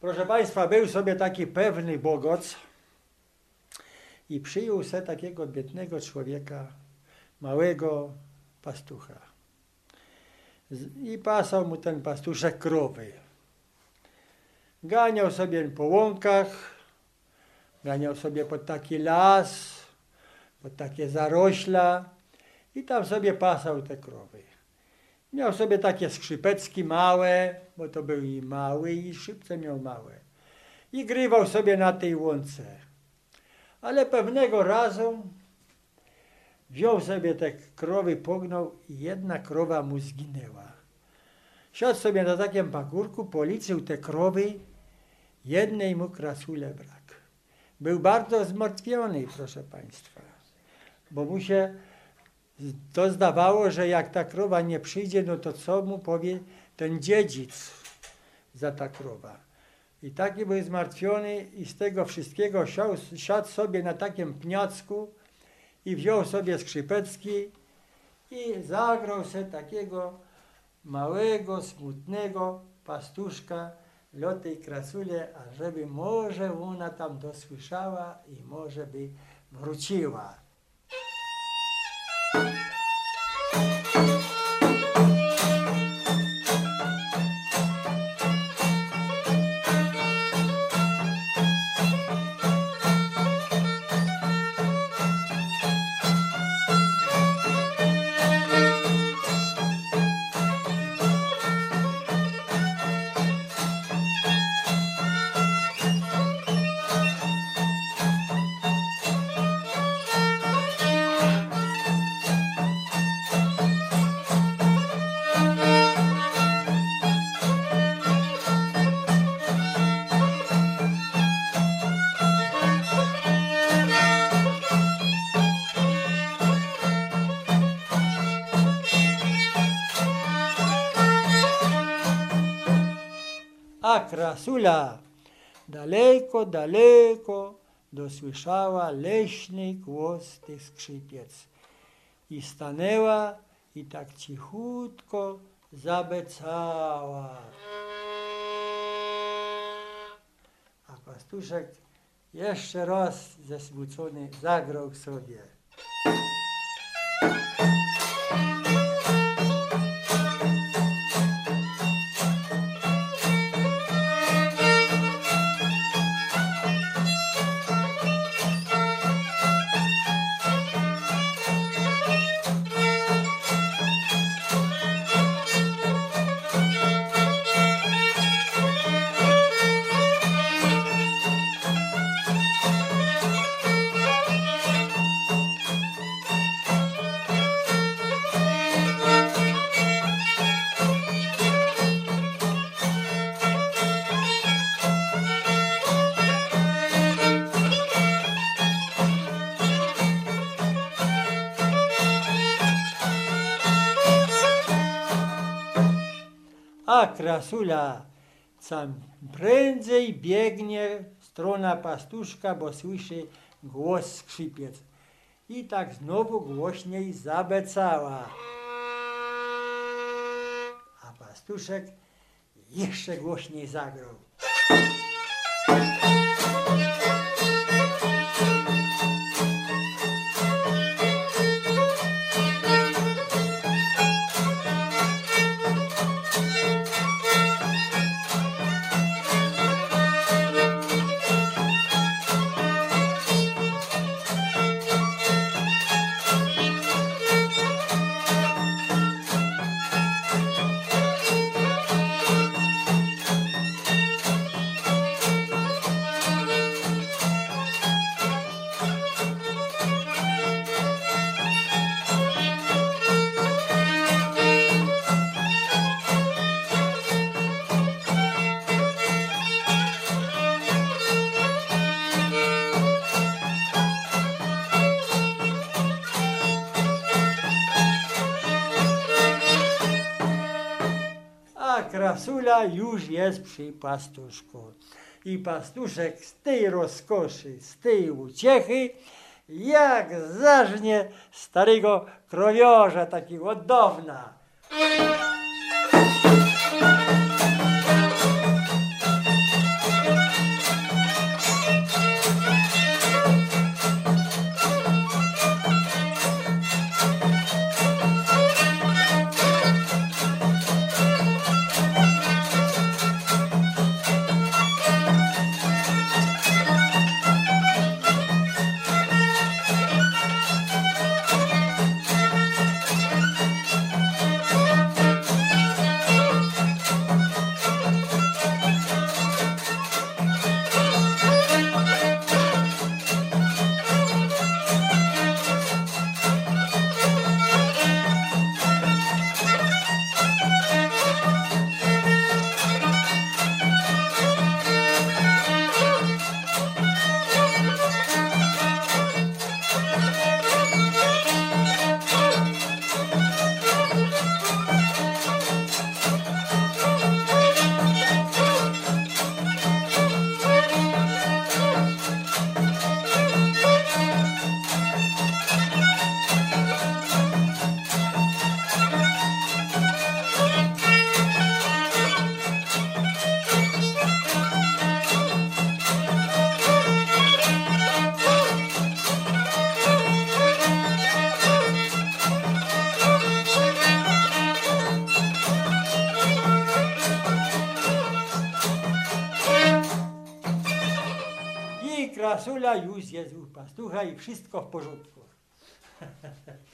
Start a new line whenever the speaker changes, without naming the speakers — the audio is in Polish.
Proszę Państwa, był sobie taki pewny bogoc i przyjął se takiego biednego człowieka, małego pastucha. I pasał mu ten pastuszek krowy. Ganiał sobie po łąkach, ganiał sobie pod taki las, pod takie zarośla i tam sobie pasał te krowy. Miał sobie takie skrzypeczki małe, bo to był i mały, i skrzypce miał małe. I grywał sobie na tej łące. Ale pewnego razu wziął sobie te krowy, pognął i jedna krowa mu zginęła. Siadł sobie na takim pagórku, policzył te krowy, jednej mu krasule brak. Był bardzo zmartwiony, proszę Państwa, bo mu się to zdawało, że jak ta krowa nie przyjdzie, no to co mu powie ten dziedzic za ta krowa. I taki był zmartwiony i z tego wszystkiego siadł sobie na takim pniacku i wziął sobie skrzypeczki i zagrał sobie takiego małego, smutnego pastuszka do tej krasule, ażeby może ona tam dosłyszała i może by wróciła. A krasula daleko, daleko dosłyszała leśny głos tych skrzypiec i stanęła i tak cichutko zabecała. A pastuszek jeszcze raz zesmucony zagrał sobie. A krasula sam prędzej biegnie w stronę pastuszka, bo słyszy głos skrzypiec. I tak znowu głośniej zabecała. A pastuszek jeszcze głośniej zagrał. Krasula już jest przy pastuszku. I pastuszek z tej rozkoszy, z tej uciechy, jak zażnie starego krowiorza, takiego od dawna. krasula już jest u pastucha i wszystko w porządku.